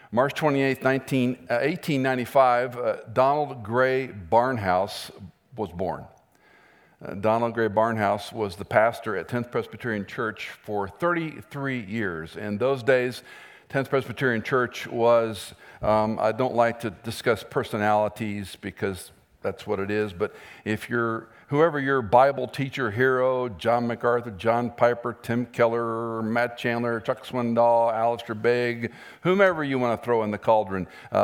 March 28th, 1895, Donald Gray Barnhouse was born. Donald Gray Barnhouse was the pastor at 10th Presbyterian Church for 33 years. In those days, 10th Presbyterian Church was, I don't like to discuss personalities because that's what it is, but if whoever your Bible teacher hero, John MacArthur, John Piper, Tim Keller, Matt Chandler, Chuck Swindoll, Alistair Begg, whomever you want to throw in the cauldron,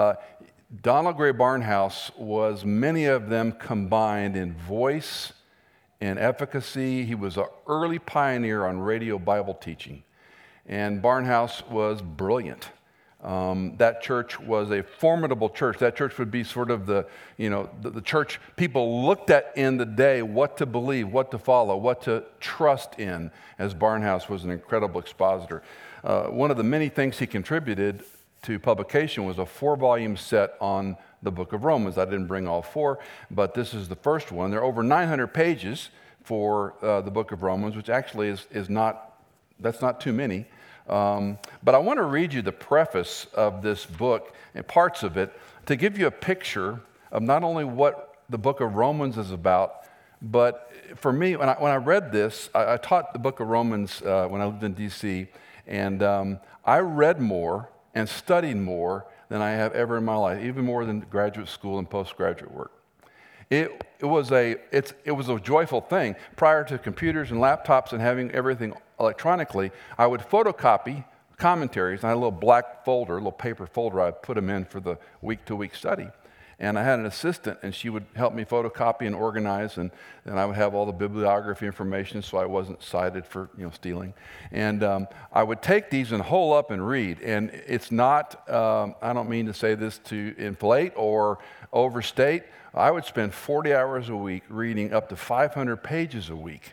Donald Gray Barnhouse was many of them combined in voice and efficacy. He was an early pioneer on radio Bible teaching, and Barnhouse was brilliant. That church was a formidable church. That church would be sort of the church people looked at in the day, what to believe, what to follow, what to trust in, as Barnhouse was an incredible expositor. One of the many things he contributed to publication was a 4-volume set on the book of Romans. I didn't bring all 4, but this is the first one. There are over 900 pages for the book of Romans, which actually that's not too many. But I want to read you the preface of this book and parts of it to give you a picture of not only what the book of Romans is about, but for me, when I read this, I taught the book of Romans when I lived in D.C., and I read more and studied more than I have ever in my life, even more than graduate school and postgraduate work. It was a joyful thing. Prior to computers and laptops and having everything electronically, I would photocopy commentaries. I had a little black folder, a little paper folder. I'd put them in for the week-to-week study. And I had an assistant, and she would help me photocopy and organize, and then I would have all the bibliography information so I wasn't cited for stealing. And I would take these and hole up and read. And it's not, I don't mean to say this to inflate or overstate, I would spend 40 hours a week reading up to 500 pages a week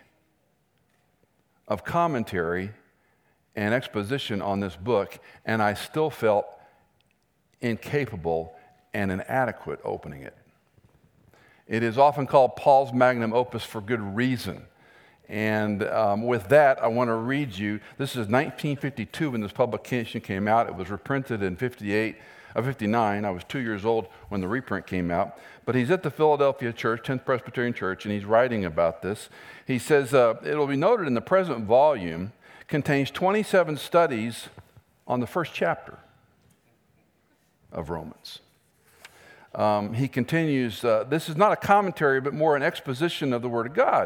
of commentary and exposition on this book, and I still felt incapable and inadequate opening it. It is often called Paul's magnum opus for good reason. And with that, I want to read you, this is 1952 when this publication came out. It was reprinted in 59. I was 2 years old when the reprint came out. But he's at the Philadelphia Church, 10th Presbyterian Church, and he's writing about this. He says, it'll be noted in the present volume contains 27 studies on the first chapter of Romans. He continues, this is not a commentary, but more an exposition of the Word of God.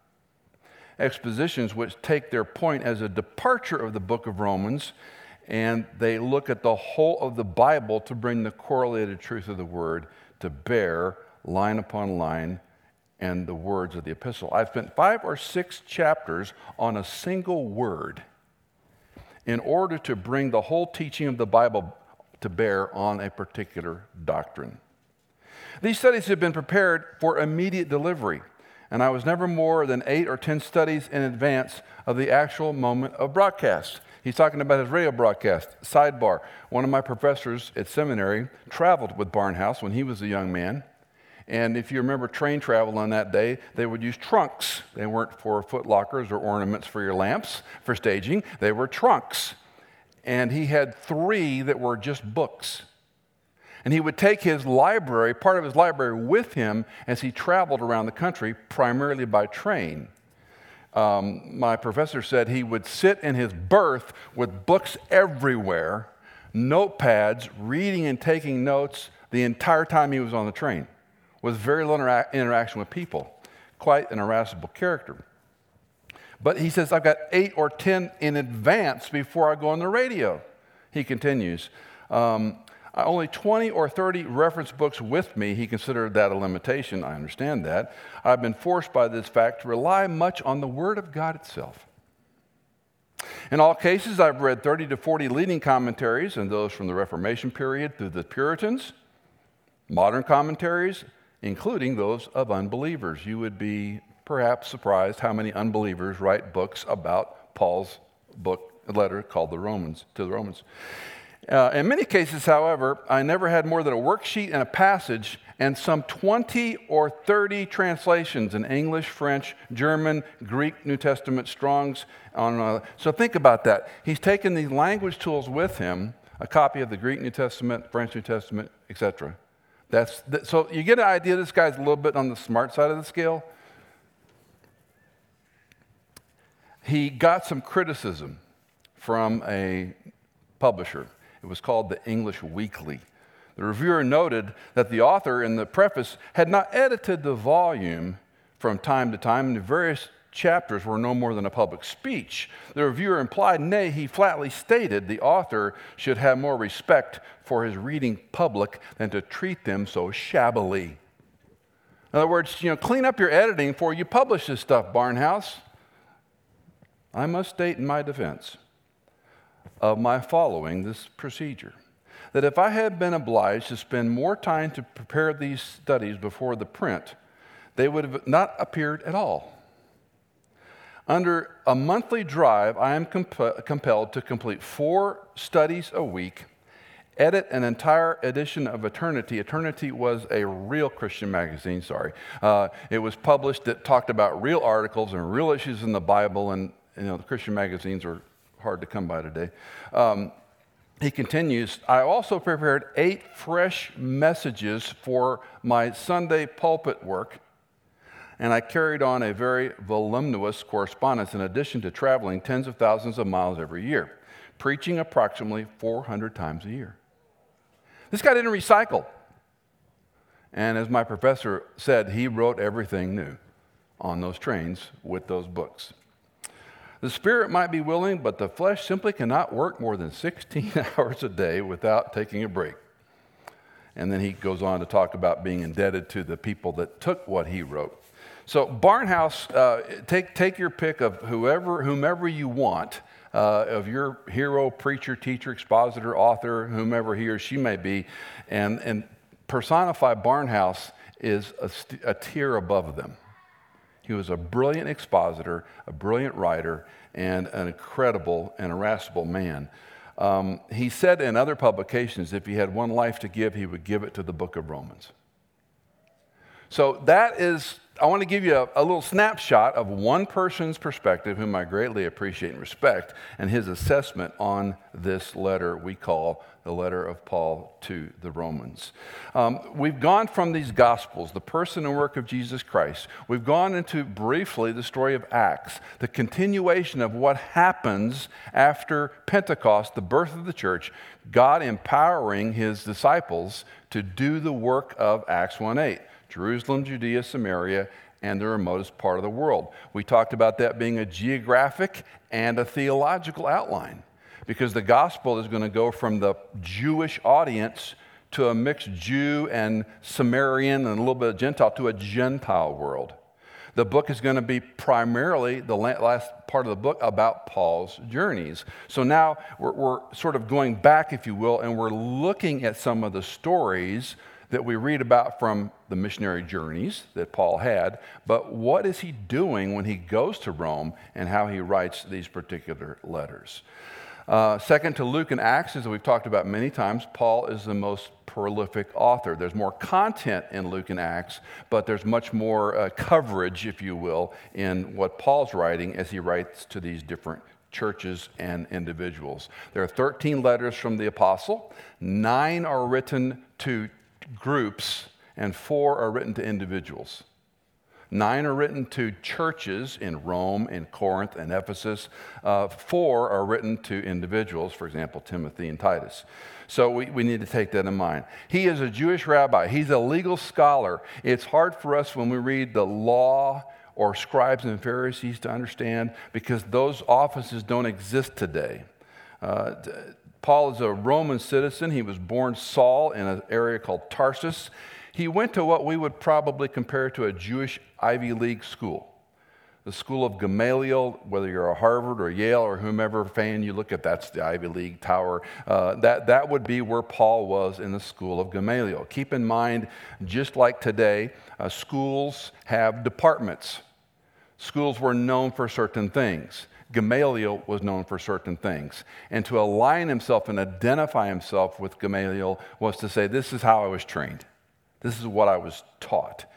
Expositions which take their point as a departure of the book of Romans, and they look at the whole of the Bible to bring the correlated truth of the Word to bear, line upon line, and the words of the epistle. I've spent 5 or 6 chapters on a single word in order to bring the whole teaching of the Bible to bear on a particular doctrine. These studies have been prepared for immediate delivery, and I was never more than 8 or 10 studies in advance of the actual moment of broadcast. He's talking about his radio broadcast. Sidebar, one of my professors at seminary traveled with Barnhouse when he was a young man, and if you remember train travel on that day, they would use trunks. They weren't for foot lockers or ornaments for your lamps for staging. They were trunks, and he had 3 that were just books. And he would take his library, part of his library, with him as he traveled around the country, primarily by train. My professor said he would sit in his berth with books everywhere, notepads, reading and taking notes the entire time he was on the train, with very little interaction with people. Quite an irascible character. But he says, I've got 8 or 10 in advance before I go on the radio. He continues, only 20 or 30 reference books with me. He considered that a limitation. I understand that. I've been forced by this fact to rely much on the Word of God itself. In all cases, I've read 30 to 40 leading commentaries, and those from the Reformation period through the Puritans, modern commentaries, including those of unbelievers. You would be perhaps surprised how many unbelievers write books about Paul's letter called to the Romans. In many cases, however, I never had more than a worksheet and a passage and some 20 or 30 translations in English, French, German, Greek, New Testament, Strong's. So think about that. He's taken these language tools with him a copy of the Greek New Testament, French New Testament, etc. So you get an idea this guy's a little bit on the smart side of the scale. He got some criticism from a publisher. It was called the English Weekly. The reviewer noted that the author in the preface had not edited the volume from time to time, and the various chapters were no more than a public speech. The reviewer implied, nay, he flatly stated the author should have more respect for his reading public than to treat them so shabbily. In other words, clean up your editing before you publish this stuff, Barnhouse. I must state in my defense of my following this procedure, that if I had been obliged to spend more time to prepare these studies before the print, they would have not appeared at all. Under a monthly drive, I am compelled to complete 4 studies a week, edit an entire edition of Eternity. Eternity was a real Christian magazine, it was published that talked about real articles and real issues in the Bible, and the Christian magazines are hard to come by today. He continues, I also prepared 8 fresh messages for my Sunday pulpit work, and I carried on a very voluminous correspondence in addition to traveling tens of thousands of miles every year, preaching approximately 400 times a year. This guy didn't recycle. And as my professor said, he wrote everything new on those trains with those books. The spirit might be willing, but the flesh simply cannot work more than 16 hours a day without taking a break. And then he goes on to talk about being indebted to the people that took what he wrote. So Barnhouse, take your pick of whomever you want, of your hero, preacher, teacher, expositor, author, whomever he or she may be, and personify Barnhouse is a tier above them. He was a brilliant expositor, a brilliant writer, and an incredible and irascible man. He said in other publications, if he had one life to give, he would give it to the book of Romans. So I want to give you a little snapshot of one person's perspective, whom I greatly appreciate and respect, and his assessment on this letter we call the letter of Paul to the Romans. We've gone from these Gospels, the person and work of Jesus Christ. We've gone into briefly the story of Acts, the continuation of what happens after Pentecost, the birth of the church, God empowering his disciples to do the work of Acts 1:8. Jerusalem, Judea, Samaria, and the remotest part of the world. We talked about that being a geographic and a theological outline, because the gospel is going to go from the Jewish audience to a mixed Jew and Samaritan and a little bit of Gentile to a Gentile world. The book is going to be primarily, the last part of the book, about Paul's journeys. So now we're sort of going back, if you will, and we're looking at some of the stories that we read about from the missionary journeys that Paul had, but what is he doing when he goes to Rome and how he writes these particular letters. Second to Luke and Acts, as we've talked about many times, Paul is the most prolific author. There's more content in Luke and Acts, but there's much more coverage, if you will, in what Paul's writing as he writes to these different churches and individuals. There are 13 letters from the apostle. 9 are written to groups, and 4 are written to individuals. 9 are written to churches in Rome, in Corinth, and Ephesus. 4 are written to individuals, for example, Timothy and Titus. So we need to take that in mind. He is a Jewish rabbi. He's a legal scholar. It's hard for us when we read the law or scribes and Pharisees to understand, because those offices don't exist today. Paul is a Roman citizen. He was born Saul in an area called Tarsus. He went to what we would probably compare to a Jewish Ivy League school. The school of Gamaliel, whether you're a Harvard or Yale or whomever fan you look at, that's the Ivy League tower. That would be where Paul was, in the school of Gamaliel. Keep in mind, just like today, schools have departments. Schools were known for certain things. Gamaliel was known for certain things. And to align himself and identify himself with Gamaliel was to say, this is how I was trained. This is what I was taught.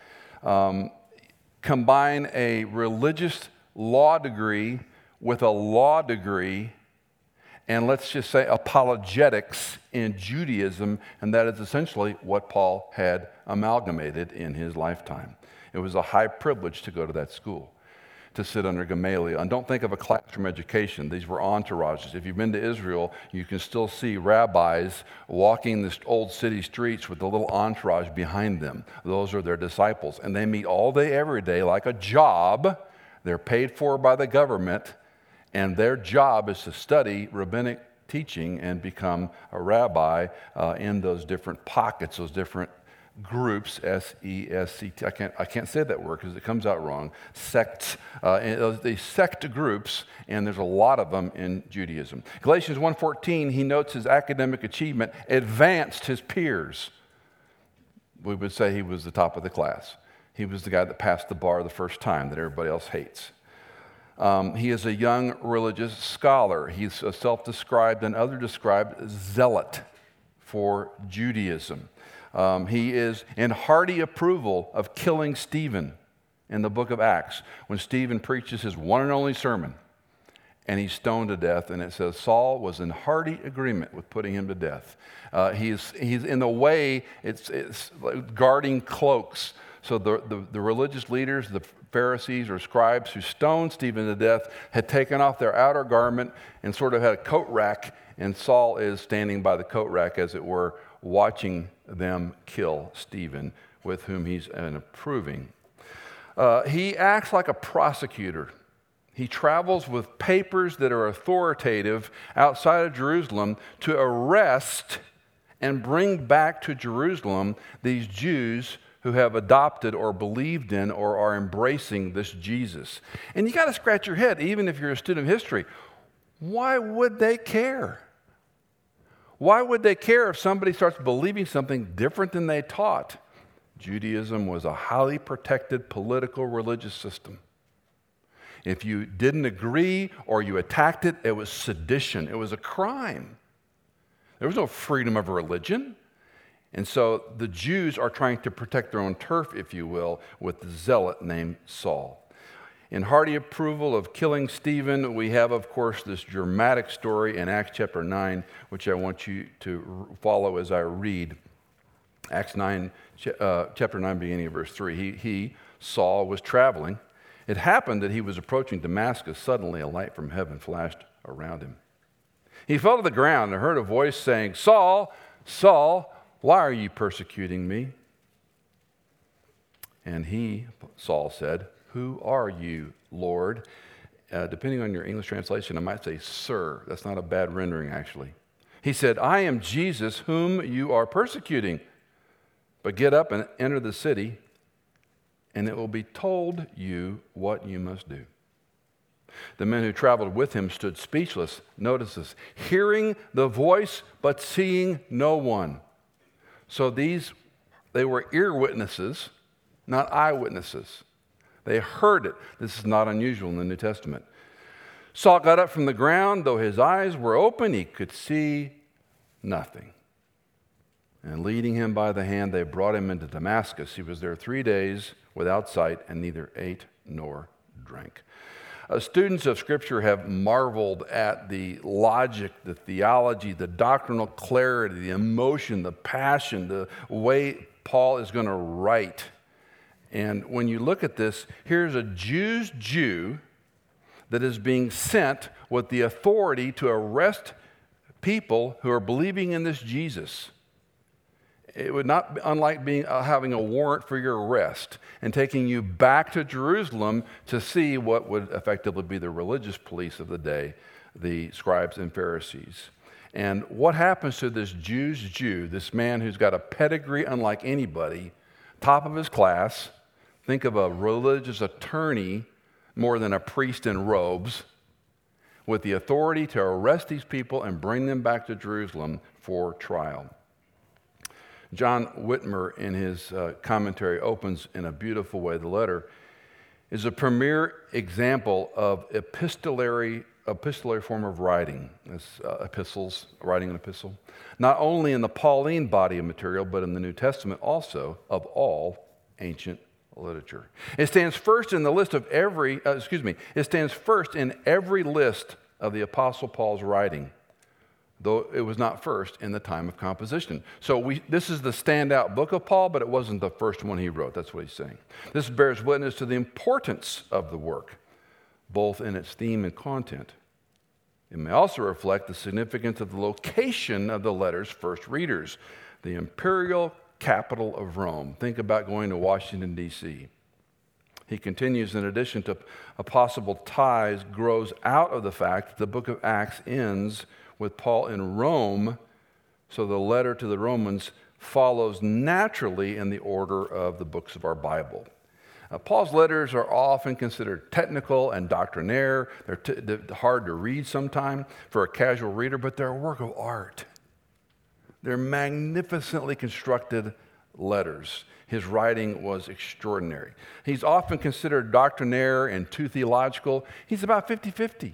Combine a religious law degree with a law degree, and let's just say apologetics in Judaism, and that is essentially what Paul had amalgamated in his lifetime. It was a high privilege to go to that school, to sit under Gamaliel. And don't think of a classroom education. These were entourages. If you've been to Israel, you can still see rabbis walking the old city streets with a little entourage behind them. Those are their disciples. And they meet all day, every day, like a job. They're paid for by the government, and their job is to study rabbinic teaching and become a rabbi in those different pockets, those different groups, S-E-S-C-T. I can't say that word because it comes out wrong. Sects. These sect groups, and there's a lot of them in Judaism. Galatians 1:14, he notes his academic achievement advanced his peers. We would say he was the top of the class. He was the guy that passed the bar the first time that everybody else hates. He is a young religious scholar. He's a self-described and other-described zealot for Judaism. He is in hearty approval of killing Stephen in the book of Acts, when Stephen preaches his one and only sermon, and he's stoned to death, and it says Saul was in hearty agreement with putting him to death. He's in the way, it's like guarding cloaks. So the religious leaders, the Pharisees or scribes who stoned Stephen to death, had taken off their outer garment and sort of had a coat rack, and Saul is standing by the coat rack, as it were, watching them kill Stephen, with whom he's approving. He acts like a prosecutor. He travels with papers that are authoritative outside of Jerusalem to arrest and bring back to Jerusalem these Jews who have adopted or believed in or are embracing this Jesus. And you got to scratch your head, even if you're a student of history. Why would they care? Why would they care if somebody starts believing something different than they taught? Judaism was a highly protected political religious system. If you didn't agree or you attacked it, it was sedition. It was a crime. There was no freedom of religion. And so the Jews are trying to protect their own turf, if you will, with the zealot named Saul. In hearty approval of killing Stephen, we have, of course, this dramatic story in Acts chapter 9, which I want you to follow as I read. Acts 9, chapter 9, beginning of verse 3. Saul, was traveling. It happened that he was approaching Damascus. Suddenly, a light from heaven flashed around him. He fell to the ground and heard a voice saying, "Saul, Saul, why are you persecuting me?" And Saul said, "Who are you, Lord?" Depending on your English translation, I might say, "Sir." That's not a bad rendering, actually. He said, "I am Jesus, whom you are persecuting. But get up and enter the city, and it will be told you what you must do." The men who traveled with him stood speechless. Notice this: hearing the voice, but seeing no one. So they were ear witnesses, not eyewitnesses. They heard it. This is not unusual in the New Testament. Saul got up from the ground. Though his eyes were open, he could see nothing. And leading him by the hand, they brought him into Damascus. He was there 3 days without sight and neither ate nor drank. Students of Scripture have marveled at the logic, the theology, the doctrinal clarity, the emotion, the passion, the way Paul is going to write. And when you look at this, here's a Jew's Jew that is being sent with the authority to arrest people who are believing in this Jesus. It would not be unlike having a warrant for your arrest and taking you back to Jerusalem to see what would effectively be the religious police of the day, the scribes and Pharisees. And what happens to this Jew's Jew, this man who's got a pedigree unlike anybody, top of his class? Think of a religious attorney more than a priest in robes, with the authority to arrest these people and bring them back to Jerusalem for trial. John Whitmer, in his commentary, opens in a beautiful way. The letter is a premier example of epistolary form of writing. It's epistles, writing an epistle. Not only in the Pauline body of material, but in the New Testament also, of all ancient literature. It stands first in the list of it stands first in every list of the Apostle Paul's writing. though it was not first in the time of composition. So this is the standout book of Paul, but it wasn't the first one he wrote. That's what he's saying. This bears witness to the importance of the work, both in its theme and content. It may also reflect the significance of the location of the letter's first readers, the imperial capital of Rome. Think about going to Washington, D.C. He continues, in addition to a possible ties, grows out of the fact that the book of Acts ends with Paul in Rome, so the letter to the Romans follows naturally in the order of the books of our Bible. Paul's letters are often considered technical and doctrinaire. They're hard to read sometimes for a casual reader, but they're a work of art. They're magnificently constructed letters. His writing was extraordinary. He's often considered doctrinaire and too theological. He's about 50-50.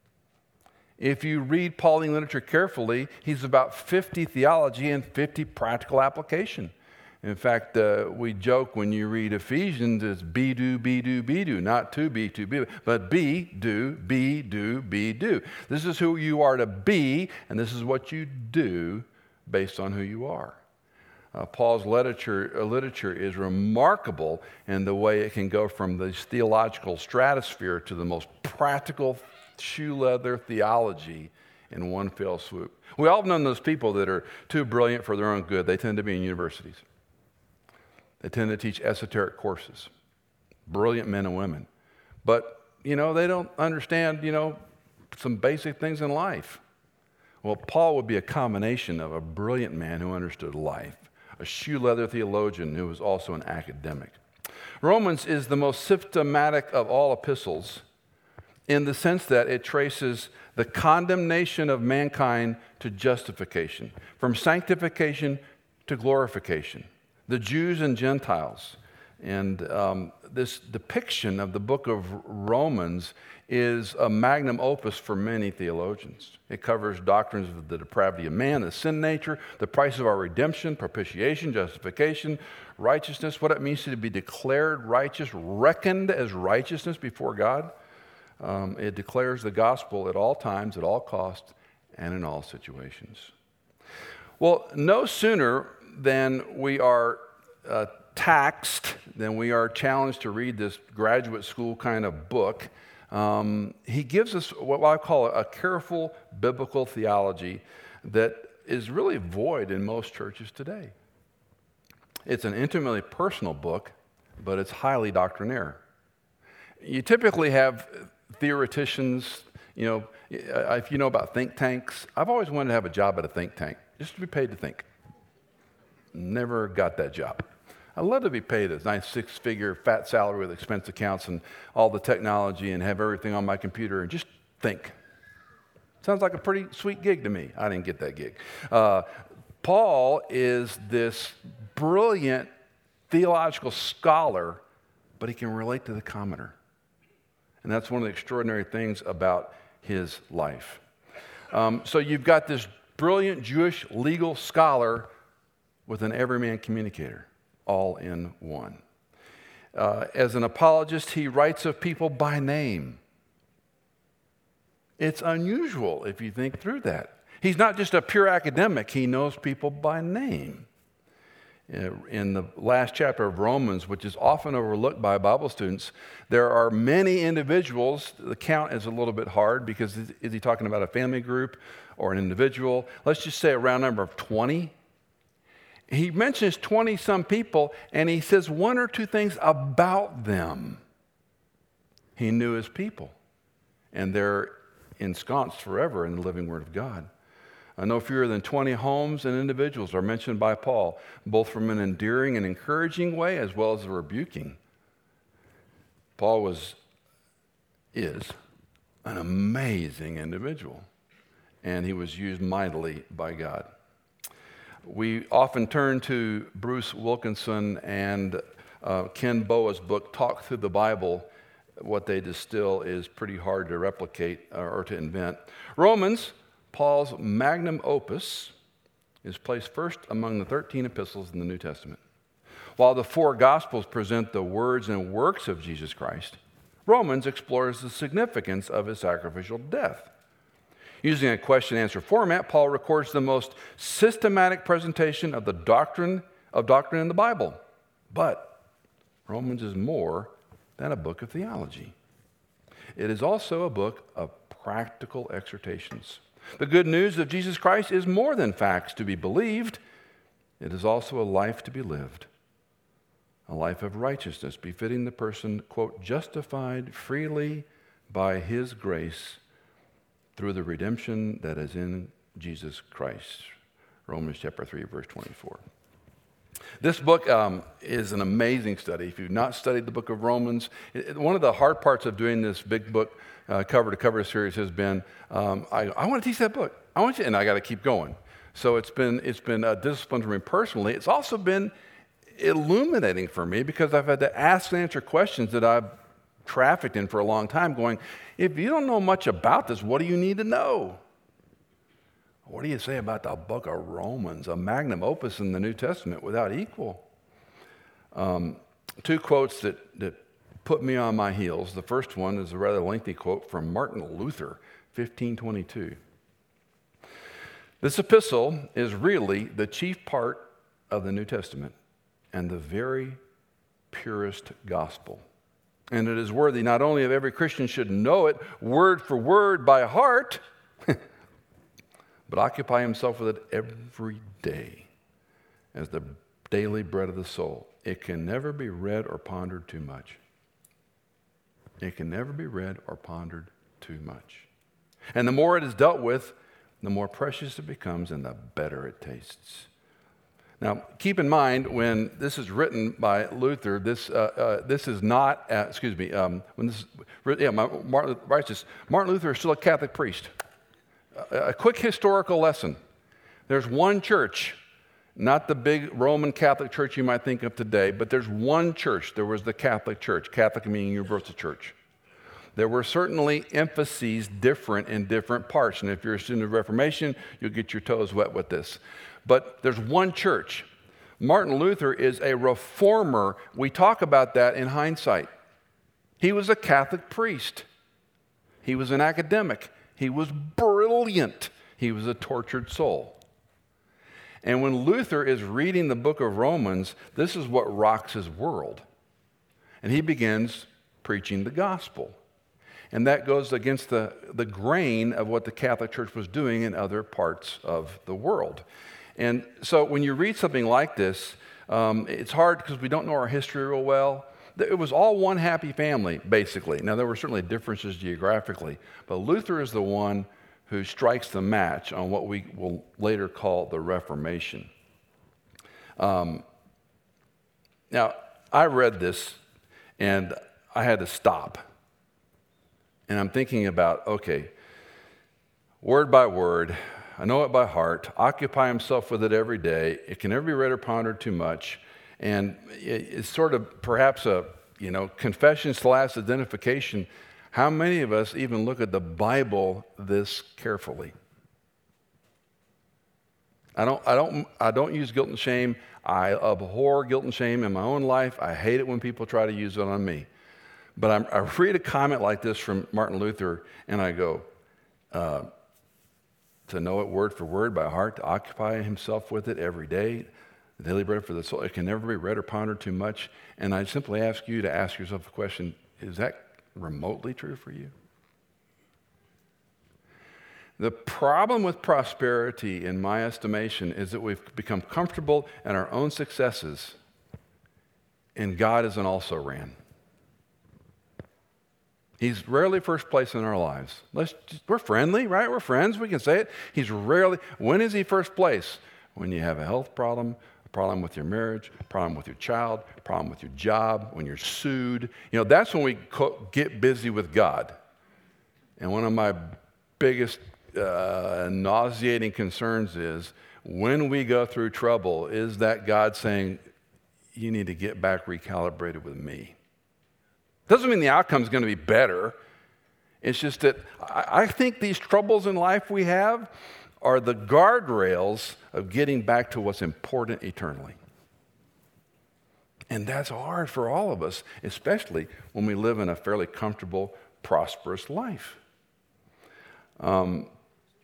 If you read Pauline literature carefully, he's about 50 theology and 50 practical application. In fact, we joke when you read Ephesians, it's be, do, not to be, but be, do. This is who you are to be, and this is what you do based on who you are. Paul's literature is remarkable in the way it can go from this theological stratosphere to the most practical shoe leather theology in one fell swoop. We all know those people that are too brilliant for their own good. They tend to be in universities. They tend to teach esoteric courses. Brilliant men and women. But, they don't understand, some basic things in life. Well, Paul would be a combination of a brilliant man who understood life, a shoe leather theologian who was also an academic. Romans is the most systematic of all epistles in the sense that it traces the condemnation of mankind to justification, from sanctification to glorification, the Jews and Gentiles. And this depiction of the book of Romans is a magnum opus for many theologians. It covers doctrines of the depravity of man, the sin nature, the price of our redemption, propitiation, justification, righteousness, what it means to be declared righteous, reckoned as righteousness before God. It declares the gospel at all times, at all costs, and in all situations. Well, no sooner than we are taxed, than we are challenged to read this graduate school kind of book, he gives us what I call a careful biblical theology that is really void in most churches today. It's an intimately personal book, but it's highly doctrinaire. You typically have theoreticians, if you know about think tanks. I've always wanted to have a job at a think tank, just to be paid to think. Never got that job. I'd love to be paid a nice six-figure fat salary with expense accounts and all the technology and have everything on my computer and just think. Sounds like a pretty sweet gig to me. I didn't get that gig. Paul is this brilliant theological scholar, but he can relate to the commoner. And that's one of the extraordinary things about his life. So you've got this brilliant Jewish legal scholar with an everyman communicator, all in one. As an apologist, he writes of people by name. It's unusual if you think through that. He's not just a pure academic, he knows people by name. In the last chapter of Romans, which is often overlooked by Bible students, there are many individuals. The count is a little bit hard because is he talking about a family group or an individual? Let's just say a round number of 20. He mentions 20-some people, and he says one or two things about them. He knew his people, and they're ensconced forever in the living Word of God. No fewer than 20 homes and individuals are mentioned by Paul, both from an endearing and encouraging way as well as a rebuking. Paul is an amazing individual, and he was used mightily by God. We often turn to Bruce Wilkinson and Ken Boa's book, Talk Through the Bible. What they distill is pretty hard to replicate or to invent. Romans, Paul's magnum opus, is placed first among the 13 epistles in the New Testament. While the four Gospels present the words and works of Jesus Christ, Romans explores the significance of his sacrificial death. Using a question-answer format, Paul records the most systematic presentation of the doctrine in the Bible. But Romans is more than a book of theology. It is also a book of practical exhortations. The good news of Jesus Christ is more than facts to be believed. It is also a life to be lived, a life of righteousness befitting the person, quote, justified freely by his grace through the redemption that is in Jesus Christ. Romans chapter 3, verse 24. This book is an amazing study. If you've not studied the book of Romans, one of the hard parts of doing this big book cover-to-cover series has been, I want to teach that book. And I got to keep going. So it's been a discipline for me personally. It's also been illuminating for me because I've had to ask and answer questions that I've trafficked in for a long time going, if you don't know much about this, what do you need to know? What do you say about the book of Romans, a magnum opus in the New Testament without equal? Two quotes that put me on my heels. The first one is a rather lengthy quote from Martin Luther, 1522. This epistle is really the chief part of the New Testament and the very purest gospel. And it is worthy not only of every Christian should know it word for word by heart, but occupy himself with it every day as the daily bread of the soul. It can never be read or pondered too much. It can never be read or pondered too much. And the more it is dealt with, the more precious it becomes and the better it tastes. Now, keep in mind, when this is written by Luther, this is not, when this is, Martin Luther is still a Catholic priest. A quick historical lesson. There's one church, not the big Roman Catholic church you might think of today, but there's one church. There was the Catholic Church, Catholic meaning universal church. There were certainly emphases different in different parts, and if you're a student of Reformation, you'll get your toes wet with this. But there's one church. Martin Luther is a reformer. We talk about that in hindsight. He was a Catholic priest. He was an academic. He was brilliant. He was a tortured soul. And when Luther is reading the book of Romans, this is what rocks his world. And he begins preaching the gospel. And that goes against the grain of what the Catholic Church was doing in other parts of the world. And so when you read something like this, it's hard because we don't know our history real well. It was all one happy family, basically. Now, there were certainly differences geographically, but Luther is the one who strikes the match on what we will later call the Reformation. Now, I read this, and I had to stop. And I'm thinking about, okay, word by word, I know it by heart, occupy himself with it every day. It can never be read or pondered too much. And it's sort of perhaps a, confession/identification. How many of us even look at the Bible this carefully? I don't use guilt and shame. I abhor guilt and shame in my own life. I hate it when people try to use it on me. But I read a comment like this from Martin Luther, and I go, to know it word for word by heart, to occupy himself with it every day, the daily bread for the soul. It can never be read or pondered too much. And I simply ask you to ask yourself the question, is that remotely true for you? The problem with prosperity, in my estimation, is that we've become comfortable in our own successes, and God is an also-ran. He's rarely first place in our lives. We're friendly, right? We're friends. We can say it. He's rarely. When is he first place? When you have a health problem, a problem with your marriage, a problem with your child, a problem with your job, when you're sued. That's when we get busy with God. And one of my biggest nauseating concerns is when we go through trouble, is that God saying, you need to get back recalibrated with me? Doesn't mean the outcome is going to be better. It's just that I think these troubles in life we have are the guardrails of getting back to what's important eternally. And that's hard for all of us, especially when we live in a fairly comfortable, prosperous life.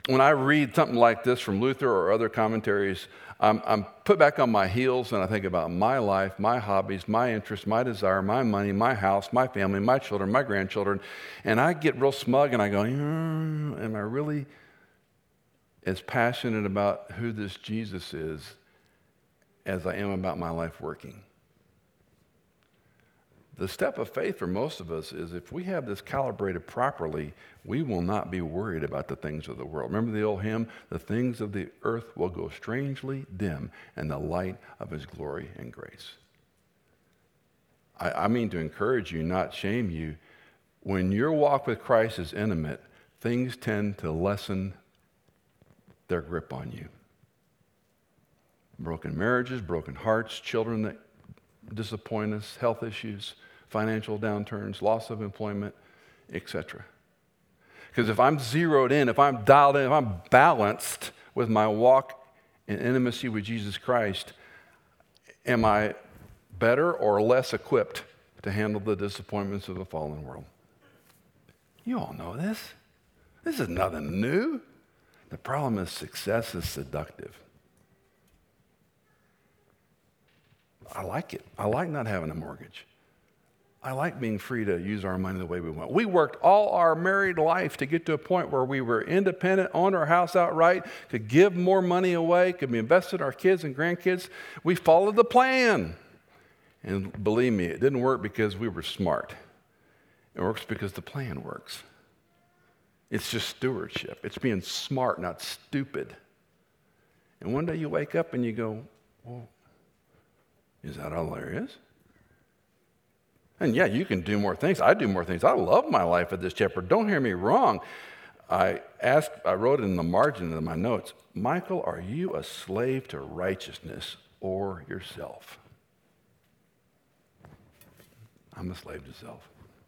When I read something like this from Luther or other commentaries, I'm put back on my heels and I think about my life, my hobbies, my interests, my desire, my money, my house, my family, my children, my grandchildren, and I get real smug and I go, am I really as passionate about who this Jesus is as I am about my life working? The step of faith for most of us is if we have this calibrated properly, we will not be worried about the things of the world. Remember the old hymn, the things of the earth will go strangely dim in the light of his glory and grace. I mean to encourage you, not shame you. When your walk with Christ is intimate, things tend to lessen their grip on you. Broken marriages, broken hearts, children that disappoint us, health issues, financial downturns, loss of employment, etc. Because if I'm zeroed in, if I'm dialed in, if I'm balanced with my walk in intimacy with Jesus Christ, am I better or less equipped to handle the disappointments of a fallen world? You all know this. This is nothing new. The problem is success is seductive. I like it. I like not having a mortgage. I like being free to use our money the way we want. We worked all our married life to get to a point where we were independent, owned our house outright, could give more money away, could be invested in our kids and grandkids. We followed the plan. And believe me, it didn't work because we were smart. It works because the plan works. It's just stewardship. It's being smart, not stupid. And one day you wake up and you go, well, is that all there is? And yeah, you can do more things. I do more things. I love my life at this chapter. Don't hear me wrong. I wrote in the margin of my notes, Michael, are you a slave to righteousness or yourself? I'm a slave to self.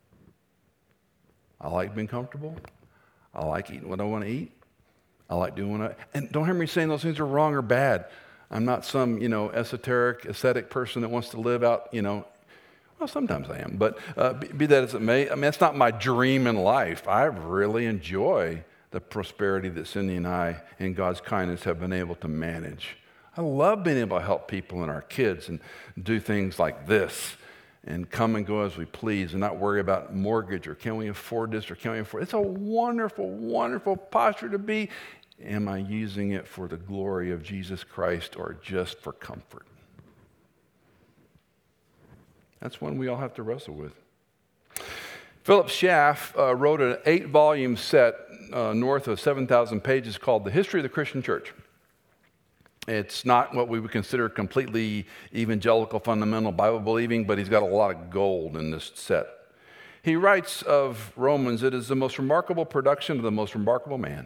I like being comfortable. I like eating what I want to eat. I like doing what and don't hear me saying those things are wrong or bad. I'm not some, esoteric, ascetic person that wants to live out, well, sometimes I am, but be that as it may, that's not my dream in life. I really enjoy the prosperity that Cindy and I, in God's kindness, have been able to manage. I love being able to help people and our kids and do things like this and come and go as we please and not worry about mortgage or can we afford this or can we afford it. It's a wonderful, wonderful posture to be. Am I using it for the glory of Jesus Christ or just for comfort? That's one we all have to wrestle with. Philip Schaff wrote an 8-volume set north of 7,000 pages called The History of the Christian Church. It's not what we would consider completely evangelical, fundamental, Bible-believing, but he's got a lot of gold in this set. He writes of Romans, it is the most remarkable production of the most remarkable man.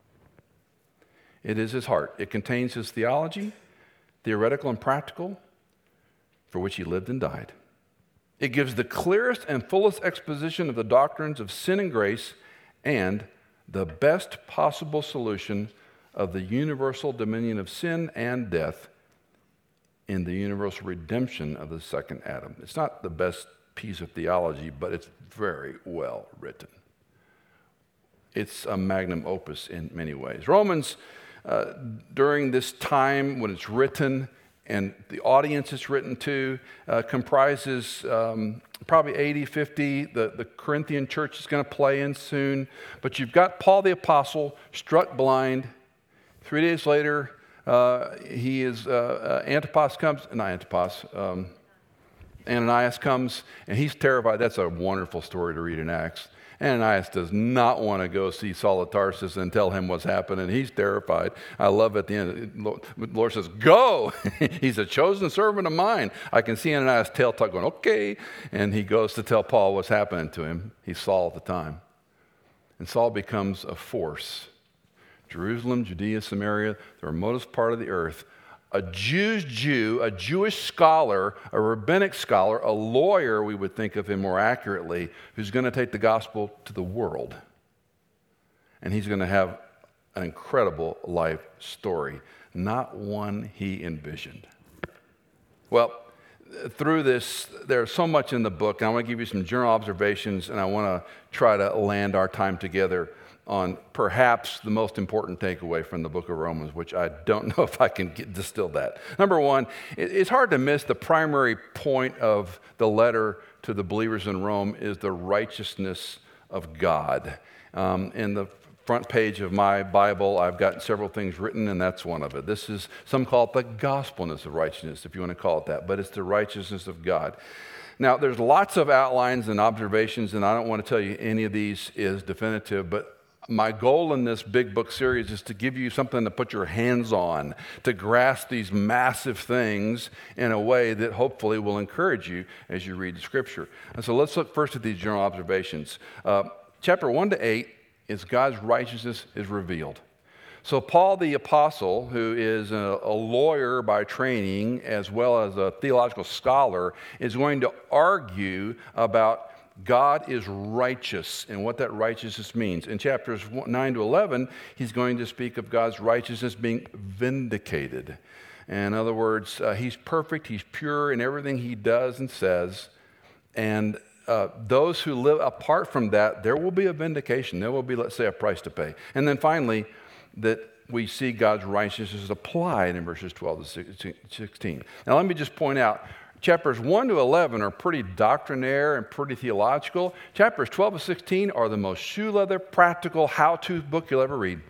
It is his heart. It contains his theology, theoretical and practical, for which he lived and died. It gives the clearest and fullest exposition of the doctrines of sin and grace and the best possible solution of the universal dominion of sin and death in the universal redemption of the second Adam. It's not the best piece of theology, but it's very well written. It's a magnum opus in many ways. Romans, during this time when it's written and the audience it's written to, comprises probably 80, 50. The Corinthian church is going to play in soon. But you've got Paul the Apostle struck blind. 3 days later, Antipas comes, not Antipas, Ananias comes, and he's terrified. That's a wonderful story to read in Acts. Ananias does not want to go see Saul of Tarsus and tell him what's happening. He's terrified. I love at the end, the Lord says, go. He's a chosen servant of mine. I can see Ananias' tail tuck going, okay. And he goes to tell Paul what's happening to him. He's Saul at the time. And Saul becomes a force. Jerusalem, Judea, Samaria, the remotest part of the earth. A Jew's Jew, a Jewish scholar, a rabbinic scholar, a lawyer, we would think of him more accurately, who's going to take the gospel to the world. And he's going to have an incredible life story, not one he envisioned. Well, through this, there's so much in the book, and I want to give you some general observations, and I want to try to land our time together on perhaps the most important takeaway from the book of Romans, which I don't know if I can distill that. Number one, it's hard to miss the primary point of the letter to the believers in Rome is the righteousness of God. In the front page of my Bible, I've got several things written, and that's one of it. This is, some call it the gospelness of righteousness, if you want to call it that, but it's the righteousness of God. Now, there's lots of outlines and observations, and I don't want to tell you any of these is definitive, but my goal in this big book series is to give you something to put your hands on, to grasp these massive things in a way that hopefully will encourage you as you read the Scripture. And so let's look first at these general observations. Chapter 1 to 8 is God's righteousness is revealed. So Paul the apostle, who is a lawyer by training as well as a theological scholar, is going to argue about God is righteous and what that righteousness means. In chapters 9 to 11, he's going to speak of God's righteousness being vindicated. In other words, he's perfect, he's pure in everything he does and says. And those who live apart from that, there will be a vindication. There will be, let's say, a price to pay. And then finally, that we see God's righteousness applied in verses 12 to 16. Now, let me just point out, chapters 1 to 11 are pretty doctrinaire and pretty theological. Chapters 12 to 16 are the most shoe-leather, practical, how-to book you'll ever read.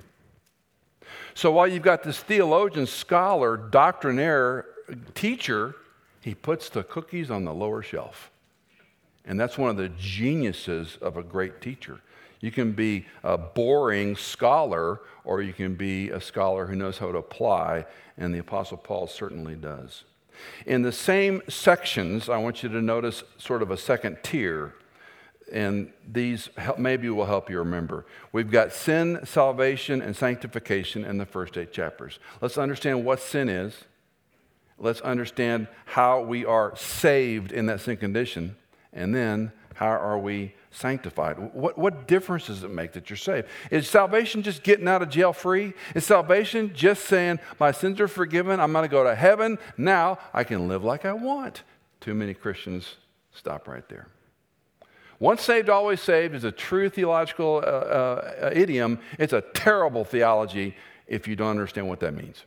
So while you've got this theologian, scholar, doctrinaire teacher, he puts the cookies on the lower shelf. And that's one of the geniuses of a great teacher. You can be a boring scholar, or you can be a scholar who knows how to apply, and the Apostle Paul certainly does. In the same sections, I want you to notice sort of a second tier, and these maybe will help you remember. We've got sin, salvation, and sanctification in the first 8 chapters. Let's understand what sin is. Let's understand how we are saved in that sin condition, and then how are we sanctified? What difference does it make that you're saved? Is salvation just getting out of jail free? Is salvation just saying, my sins are forgiven, I'm going to go to heaven, now I can live like I want? Too many Christians stop right there. Once saved, always saved is a true theological idiom. It's a terrible theology if you don't understand what that means.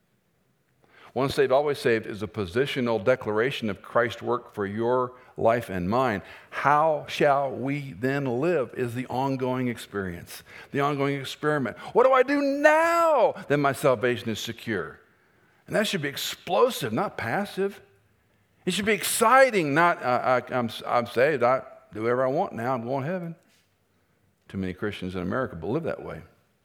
Once saved, always saved is a positional declaration of Christ's work for your life and mine. How shall we then live is the ongoing experience, the ongoing experiment. What do I do now that my salvation is secure? And that should be explosive, not passive. It should be exciting, not I'm saved, I do whatever I want now, I'm going to heaven. Too many Christians in America live that way.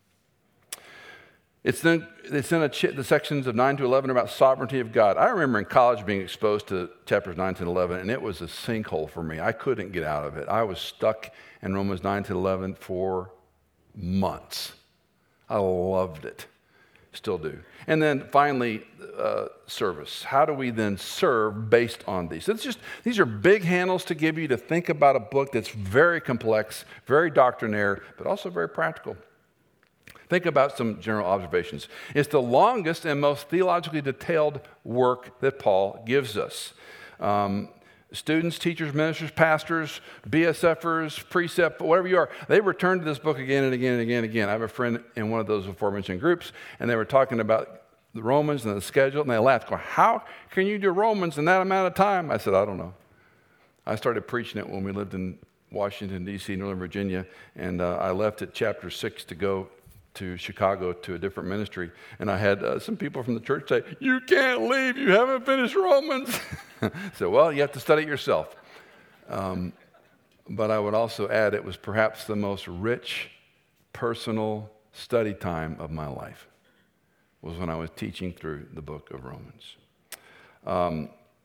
It's in the sections of 9 to 11 about sovereignty of God. I remember in college being exposed to chapters 9 to 11, and it was a sinkhole for me. I couldn't get out of it. I was stuck in Romans 9 to 11 for months. I loved it. Still do. And then finally, service. How do we then serve based on these? These are big handles to give you to think about a book that's very complex, very doctrinaire, but also very practical. Think about some general observations. It's the longest and most theologically detailed work that Paul gives us. Students, teachers, ministers, pastors, BSFers, precept, whatever you are, they return to this book again and again and again and again. I have a friend in one of those aforementioned groups, and they were talking about the Romans and the schedule, and they laughed, going, how can you do Romans in that amount of time? I said, I don't know. I started preaching it when we lived in Washington, D.C., Northern Virginia, and I left at chapter 6 to go to Chicago to a different ministry, and I had some people from the church say, you can't leave, you haven't finished Romans. So, well, you have to study it yourself. But I would also add it was perhaps the most rich personal study time of my life was when I was teaching through the book of Romans.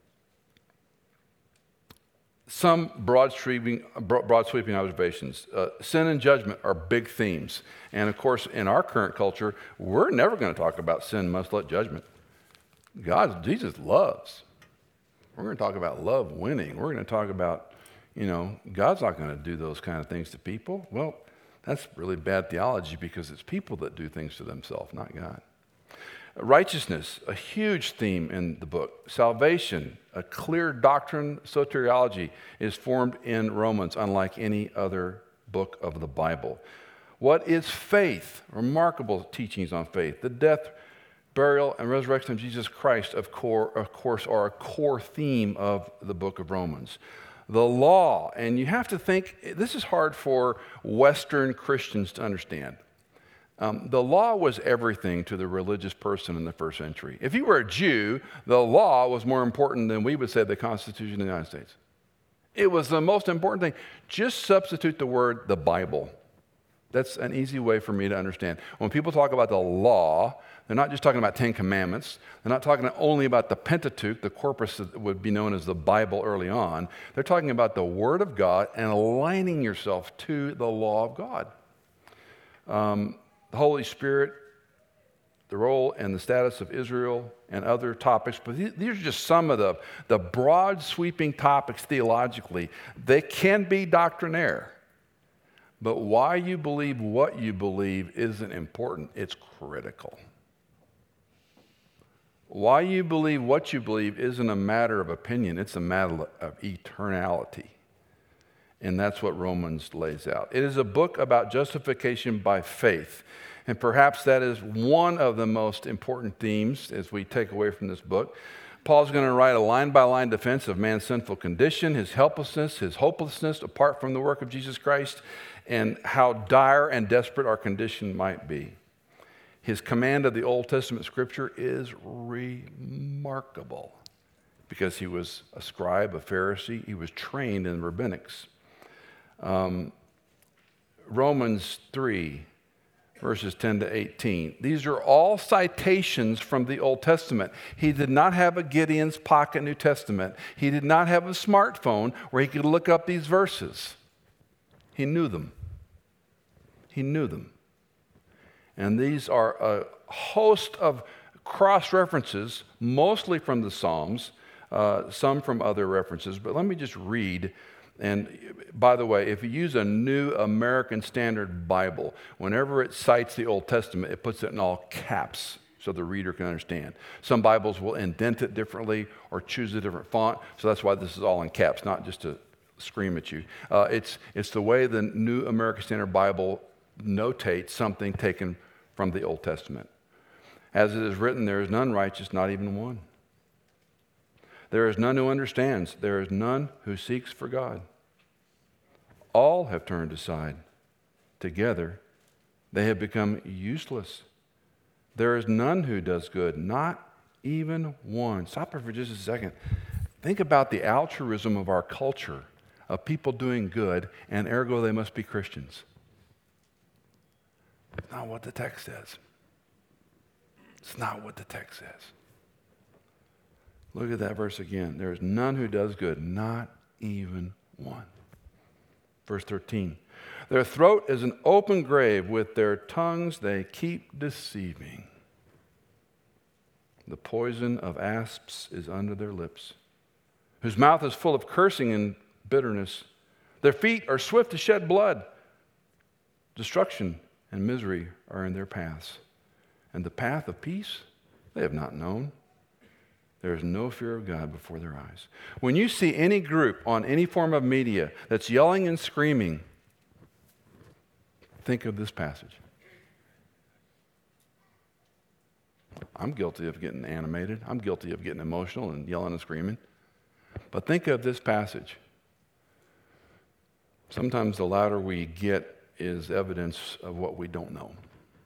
Some broad sweeping observations. Sin and judgment are big themes. And of course, in our current culture, we're never going to talk about sin, must let judgment. Jesus loves. We're going to talk about love winning. We're going to talk about, God's not going to do those kind of things to people. Well, that's really bad theology because it's people that do things to themselves, not God. Righteousness, a huge theme in the book. Salvation, a clear doctrine, soteriology, is formed in Romans, unlike any other book of the Bible. What is faith? Remarkable teachings on faith. The death, burial, and resurrection of Jesus Christ, of course, are a core theme of the book of Romans. The law, and you have to think, this is hard for Western Christians to understand. The law was everything to the religious person in the first century. If you were a Jew, the law was more important than we would say the Constitution of the United States. It was the most important thing. Just substitute the word the Bible. That's an easy way for me to understand. When people talk about the law, they're not just talking about 10 Commandments. They're not talking only about the Pentateuch, the corpus that would be known as the Bible early on. They're talking about the Word of God and aligning yourself to the law of God. The Holy Spirit, the role and the status of Israel, and other topics. But these are just some of the broad, sweeping topics theologically. They can be doctrinaire. But why you believe what you believe isn't important. It's critical. Why you believe what you believe isn't a matter of opinion. It's a matter of eternality. And that's what Romans lays out. It is a book about justification by faith. And perhaps that is one of the most important themes as we take away from this book. Paul's going to write a line-by-line defense of man's sinful condition, his helplessness, his hopelessness apart from the work of Jesus Christ, and how dire and desperate our condition might be. His command of the Old Testament Scripture is remarkable because he was a scribe, a Pharisee. He was trained in rabbinics. Romans 3, verses 10 to 18. These are all citations from the Old Testament. He did not have a Gideon's Pocket New Testament. He did not have a smartphone where he could look up these verses. He knew them. He knew them. And these are a host of cross-references, mostly from the Psalms, some from other references. But let me just read. And by the way, if you use a New American Standard Bible, whenever it cites the Old Testament, it puts it in all caps so the reader can understand. Some Bibles will indent it differently or choose a different font, so that's why this is all in caps, not just to scream at you. It's the way the New American Standard Bible notates something taken from the Old Testament. As it is written, there is none righteous, not even one. There is none who understands. There is none who seeks for God. All have turned aside. Together, they have become useless. There is none who does good, not even one. Stop there for just a second. Think about the altruism of our culture, of people doing good, and ergo they must be Christians. It's not what the text says. It's not what the text says. Look at that verse again. There is none who does good, not even one. Verse 13. Their throat is an open grave. With their tongues they keep deceiving. The poison of asps is under their lips, whose mouth is full of cursing and bitterness. Their feet are swift to shed blood. Destruction and misery are in their paths. And the path of peace they have not known. There is no fear of God before their eyes. When you see any group on any form of media that's yelling and screaming, think of this passage. I'm guilty of getting animated. I'm guilty of getting emotional and yelling and screaming. But think of this passage. Sometimes the louder we get is evidence of what we don't know.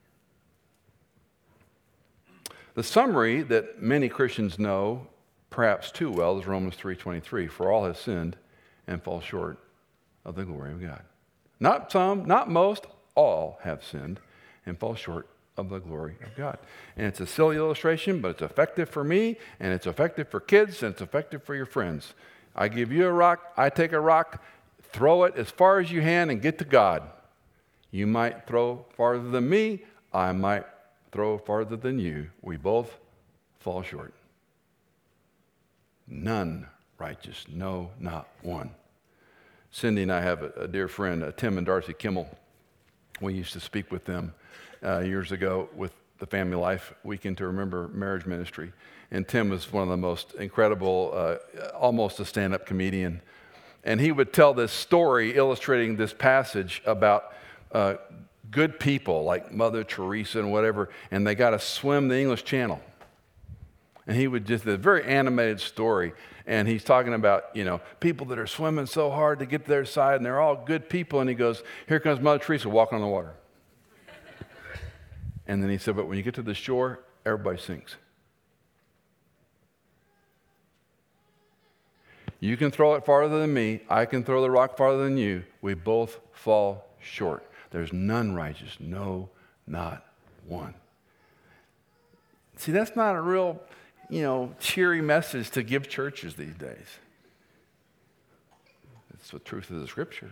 The summary that many Christians know, perhaps too well, is Romans 3:23. For all have sinned and fall short of the glory of God. Not some, not most, all have sinned and fall short of the glory of God. And it's a silly illustration, but it's effective for me, and it's effective for kids, and it's effective for your friends. I give you a rock, I take a rock, throw it as far as you can and get to God. You might throw farther than me, I might throw farther than you. We both fall short. None righteous, no, not one. Cindy and I have a dear friend, Tim and Darcy Kimmel. We used to speak with them years ago with the Family Life Weekend to Remember Marriage Ministry. And Tim was one of the most incredible, almost a stand-up comedian. And he would tell this story illustrating this passage about good people like Mother Teresa and whatever, and they got to swim the English Channel. And he would just, a very animated story, and he's talking about, people that are swimming so hard to get to their side, and they're all good people, and he goes, here comes Mother Teresa walking on the water. And then he said, but when you get to the shore, everybody sinks. You can throw it farther than me. I can throw the rock farther than you. We both fall short. There's none righteous. No, not one. See, that's not a real, cheery message to give churches these days. It's the truth of the Scripture.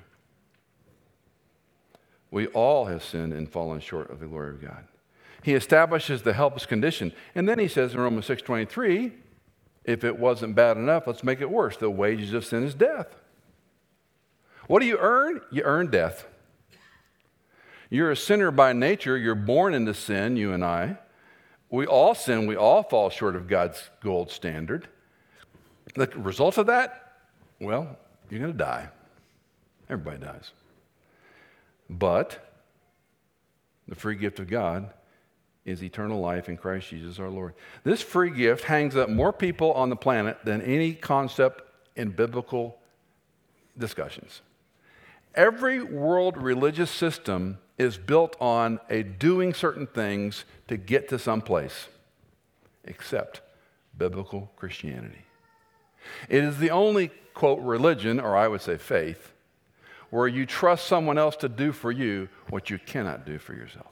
We all have sinned and fallen short of the glory of God. He establishes the helpless condition. And then he says in Romans 6:23, if it wasn't bad enough, let's make it worse. The wages of sin is death. What do you earn? You earn death. You're a sinner by nature. You're born into sin, you and I. We all sin. We all fall short of God's gold standard. The result of that, well, you're going to die. Everybody dies. But the free gift of God is eternal life in Christ Jesus our Lord. This free gift hangs up more people on the planet than any concept in biblical discussions. Every world religious system is built on a doing certain things to get to some place, except biblical Christianity. It is the only, quote, religion, or I would say faith, where you trust someone else to do for you what you cannot do for yourself.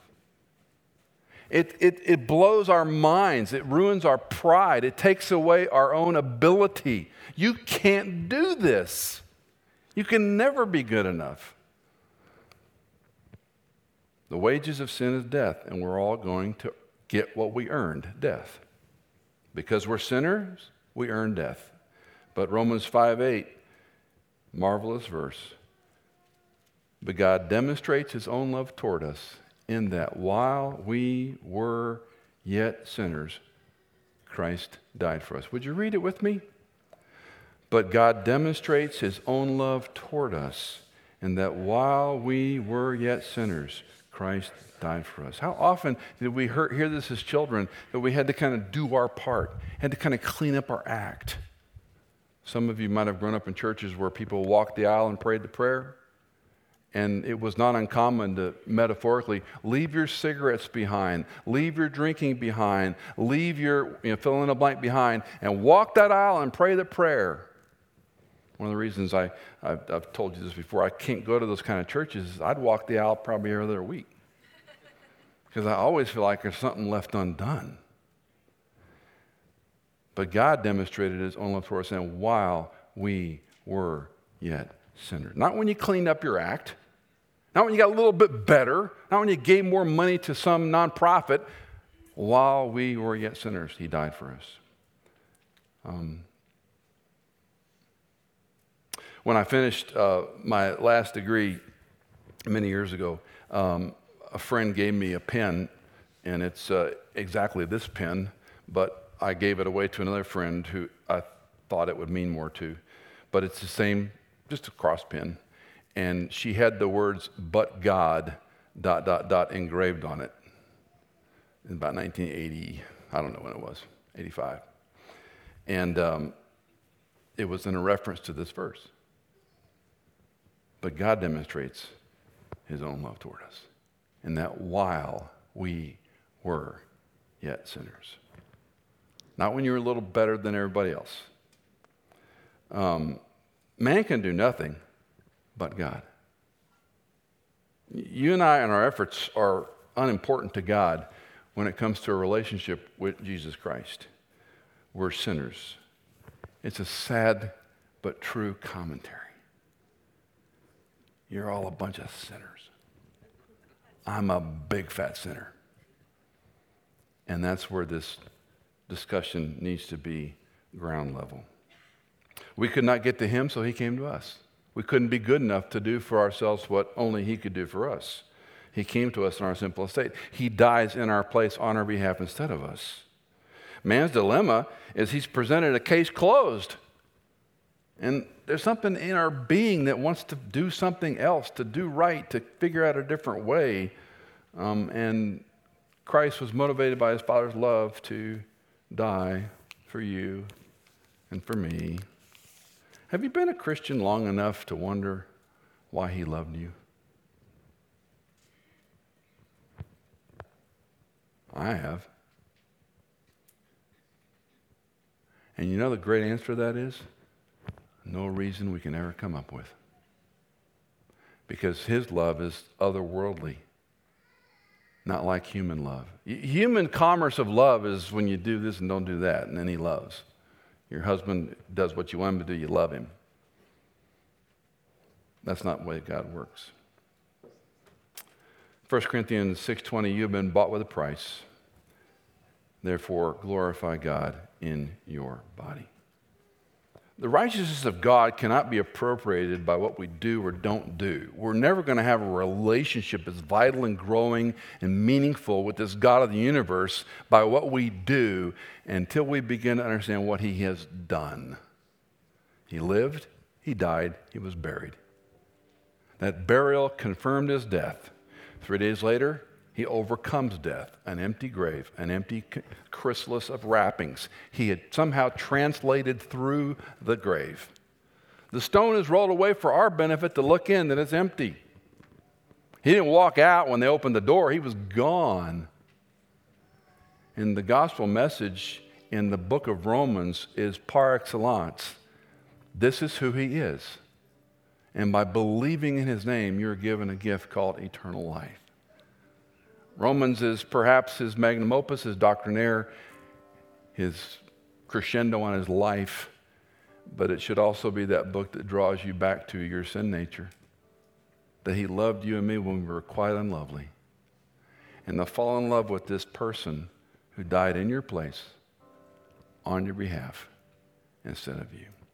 It blows our minds. It ruins our pride. It takes away our own ability. You can't do this. You can never be good enough. The wages of sin is death, and we're all going to get what we earned, death. Because we're sinners, we earn death. But Romans 5:8, marvelous verse. But God demonstrates his own love toward us in that while we were yet sinners, Christ died for us. Would you read it with me? But God demonstrates his own love toward us in that while we were yet sinners, Christ died for us. How often did we hear this as children, that we had to kind of do our part, had to kind of clean up our act? Some of you might have grown up in churches where people walked the aisle and prayed the prayer. And it was not uncommon to metaphorically leave your cigarettes behind, leave your drinking behind, leave your fill in the blank behind, and walk that aisle and pray the prayer. One of the reasons I've told you this before, I can't go to those kind of churches is I'd walk the aisle probably every other week. Because I always feel like there's something left undone. But God demonstrated his own love for us, and while we were yet sinners. Not when you cleaned up your act, not when you got a little bit better, not when you gave more money to some nonprofit. While we were yet sinners, he died for us. When I finished my last degree many years ago, a friend gave me a pen, and it's exactly this pen, but I gave it away to another friend who I thought it would mean more to. But it's the same, just a cross pen. And she had the words, but God, ... engraved on it. In about 1980, I don't know when it was, 85. And it was in a reference to this verse. But God demonstrates his own love toward us, in that while we were yet sinners. Not when you're a little better than everybody else. Man can do nothing but God. You and I and our efforts are unimportant to God when it comes to a relationship with Jesus Christ. We're sinners. It's a sad but true commentary. You're all a bunch of sinners. I'm a big fat sinner. And that's where this discussion needs to be ground level. We could not get to him, so he came to us. We couldn't be good enough to do for ourselves what only he could do for us. He came to us in our simple estate. He dies in our place on our behalf instead of us. Man's dilemma is he's presented a case closed. And there's something in our being that wants to do something else, to do right, to figure out a different way. And Christ was motivated by his Father's love to die for you and for me. Have you been a Christian long enough to wonder why he loved you? I have. And you know the great answer to that is? No reason we can ever come up with. Because his love is otherworldly, not like human love. Human commerce of love is when you do this and don't do that, and then he loves. Your husband does what you want him to do, you love him. That's not the way God works. 1 Corinthians 6:20, you have been bought with a price. Therefore, glorify God in your body. The righteousness of God cannot be appropriated by what we do or don't do. We're never going to have a relationship that's vital and growing and meaningful with this God of the universe by what we do until we begin to understand what he has done. He lived, he died, he was buried. That burial confirmed his death. 3 days later, he overcomes death, an empty grave, an empty chrysalis of wrappings. He had somehow translated through the grave. The stone is rolled away for our benefit to look in that it's empty. He didn't walk out when they opened the door. He was gone. And the gospel message in the book of Romans is par excellence. This is who he is. And by believing in his name, you're given a gift called eternal life. Romans is perhaps his magnum opus, his doctrinaire, his crescendo on his life, but it should also be that book that draws you back to your sin nature, that he loved you and me when we were quite unlovely, and to fall in love with this person who died in your place on your behalf instead of you.